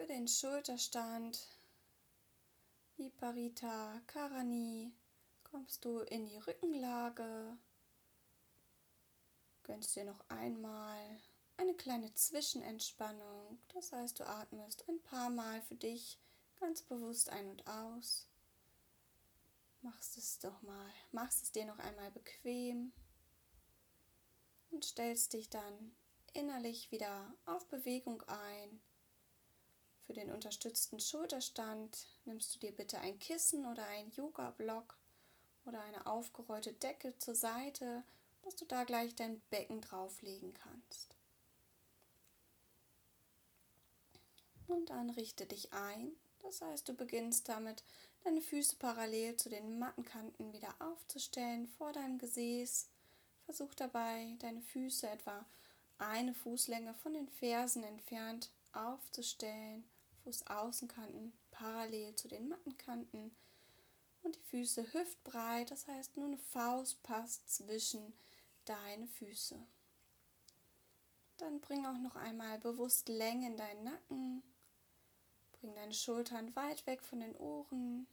Für den Schulterstand, Viparita Karani, kommst du in die Rückenlage. Gönnst dir noch einmal eine kleine Zwischenentspannung. Das heißt, du atmest ein paar Mal für dich ganz bewusst ein und aus. Machst es dir noch einmal bequem und stellst dich dann innerlich wieder auf Bewegung ein. Für den unterstützten Schulterstand nimmst du dir bitte ein Kissen oder einen Yoga-Block oder eine aufgerollte Decke zur Seite, dass du da gleich dein Becken drauflegen kannst. Und dann richte dich ein. Das heißt, du beginnst damit, deine Füße parallel zu den Mattenkanten wieder aufzustellen vor deinem Gesäß. Versuch dabei, deine Füße etwa eine Fußlänge von den Fersen entfernt aufzustellen. Fußaußenkanten parallel zu den Mattenkanten und die Füße hüftbreit, das heißt nur eine Faust passt zwischen deine Füße. Dann bring auch noch einmal bewusst Länge in deinen Nacken. Bring deine Schultern weit weg von den Ohren.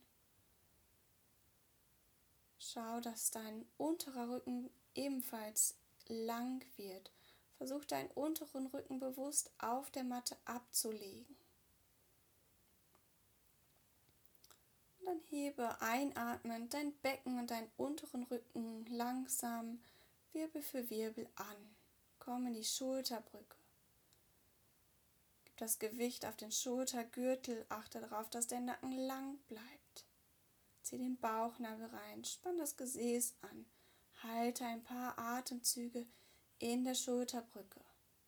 Schau, dass dein unterer Rücken ebenfalls lang wird. Versuch deinen unteren Rücken bewusst auf der Matte abzulegen. Und dann hebe einatmend dein Becken und deinen unteren Rücken langsam Wirbel für Wirbel an. Komm in die Schulterbrücke. Gib das Gewicht auf den Schultergürtel. Achte darauf, dass der Nacken lang bleibt. Zieh den Bauchnabel rein. Spann das Gesäß an. Halte ein paar Atemzüge in der Schulterbrücke.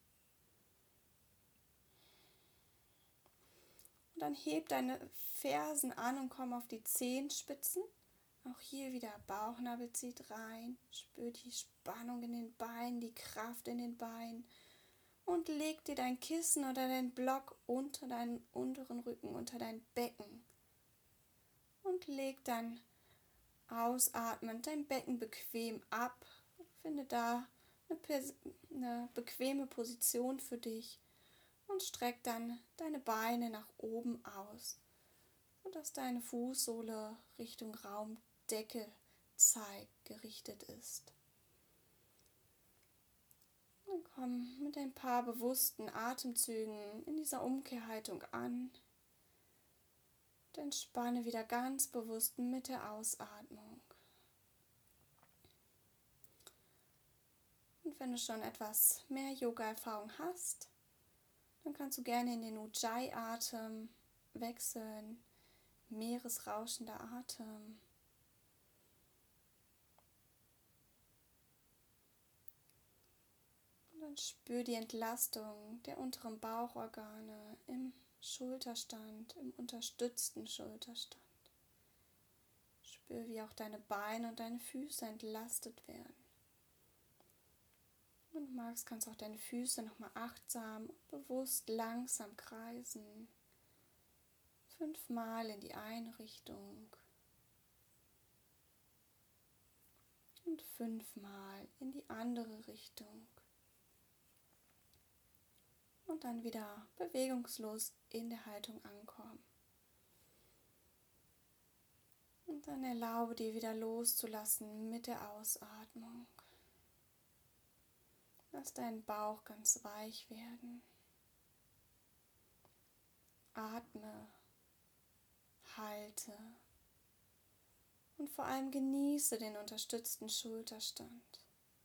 Und dann heb deine Fersen an und komm auf die Zehenspitzen. Auch hier wieder Bauchnabel zieht rein. Spür die Spannung in den Beinen, die Kraft in den Beinen. Und leg dir dein Kissen oder dein Block unter deinen unteren Rücken, unter dein Becken. Und leg dann ausatmend dein Becken bequem ab. Finde da eine bequeme Position für dich und streck dann deine Beine nach oben aus, sodass deine Fußsohle Richtung Raumdecke gerichtet ist. Und komm mit ein paar bewussten Atemzügen in dieser Umkehrhaltung an. Und entspanne wieder ganz bewusst mit der Ausatmung. Und wenn du schon etwas mehr Yoga-Erfahrung hast, dann kannst du gerne in den Ujjayi-Atem wechseln, meeresrauschender Atem. Und dann spür die Entlastung der unteren Bauchorgane im Schulterstand, im unterstützten Schulterstand. Spür, wie auch deine Beine und deine Füße entlastet werden. Wenn du magst, kannst du auch deine Füße nochmal achtsam und bewusst langsam kreisen. 5-mal in die eine Richtung und 5-mal in die andere Richtung. Und dann wieder bewegungslos in der Haltung ankommen. Und dann erlaube dir wieder loszulassen mit der Ausatmung. Lass deinen Bauch ganz weich werden. Atme, halte und vor allem genieße den unterstützten Schulterstand.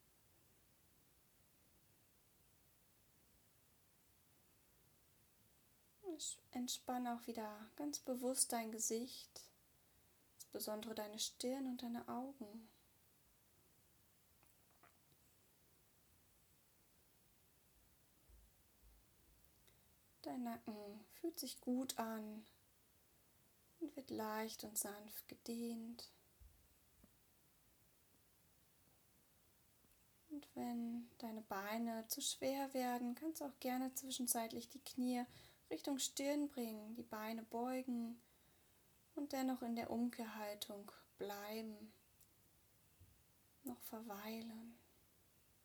Entspanne auch wieder ganz bewusst dein Gesicht, insbesondere deine Stirn und deine Augen. Dein Nacken fühlt sich gut an und wird leicht und sanft gedehnt. Und wenn deine Beine zu schwer werden, kannst du auch gerne zwischenzeitlich die Knie Richtung Stirn bringen, die Beine beugen und dennoch in der Umkehrhaltung bleiben, noch verweilen.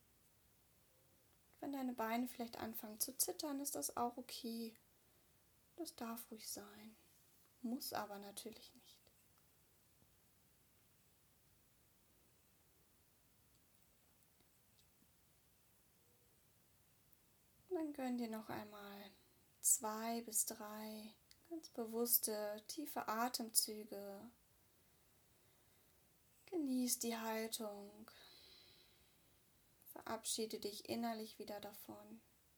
Wenn deine Beine vielleicht anfangen zu zittern, ist das auch okay. Das darf ruhig sein, muss aber natürlich nicht. Und dann gönn dir noch einmal 2 bis 3 ganz bewusste, tiefe Atemzüge. Genieß die Haltung. Verabschiede dich innerlich wieder davon.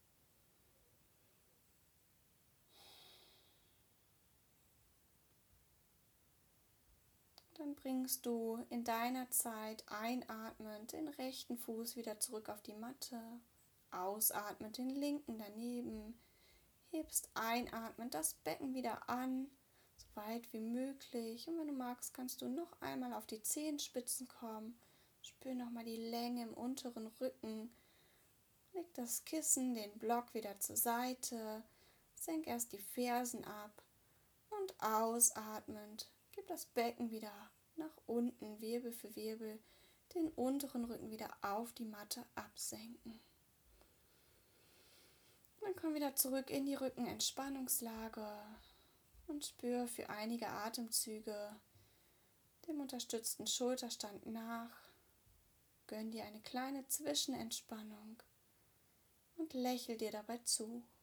Dann bringst du in deiner Zeit einatmend den rechten Fuß wieder zurück auf die Matte, ausatmend den linken daneben, hebst einatmend das Becken wieder an, so weit wie möglich, und wenn du magst, kannst du noch einmal auf die Zehenspitzen kommen, spür nochmal die Länge im unteren Rücken, leg das Kissen, den Block wieder zur Seite, senk erst die Fersen ab und ausatmend gib das Becken wieder nach unten, Wirbel für Wirbel, den unteren Rücken wieder auf die Matte absenken. Dann komm wieder zurück in die Rückenentspannungslage und spür für einige Atemzüge dem unterstützten Schulterstand nach. Gönn dir eine kleine Zwischenentspannung und lächel dir dabei zu.